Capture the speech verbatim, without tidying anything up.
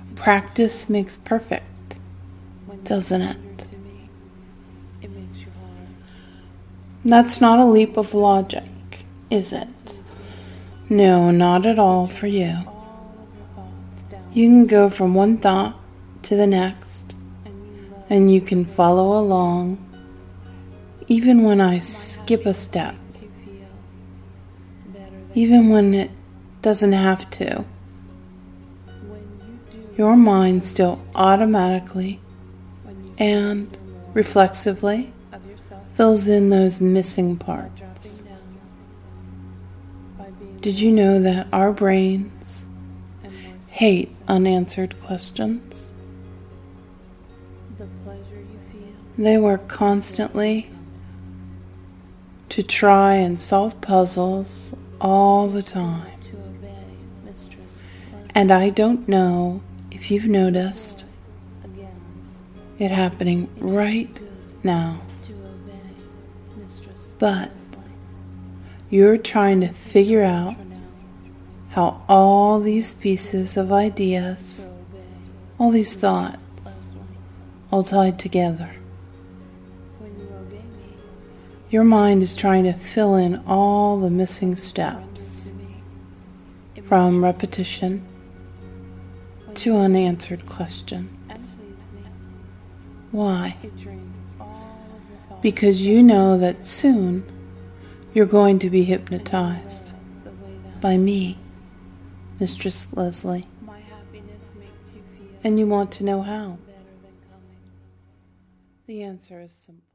Practice makes perfect, doesn't it? That's not a leap of logic, is it? No, not at all for you. You can go from one thought to the next, and you can follow along, even when I skip a step, even when it doesn't have to. Your mind still automatically and reflexively fills in those missing parts. Did you know that our brains hate unanswered questions? They work constantly to try and solve puzzles all the time. And I don't know if you've noticed it happening right now. But you're trying to figure out how all these pieces of ideas, all these thoughts, all tied together. Your mind is trying to fill in all the missing steps, from repetition to unanswered questions. Why? Because you know that soon you're going to be hypnotized by me, Mistress Leslie. And you want to know how? The answer is simple.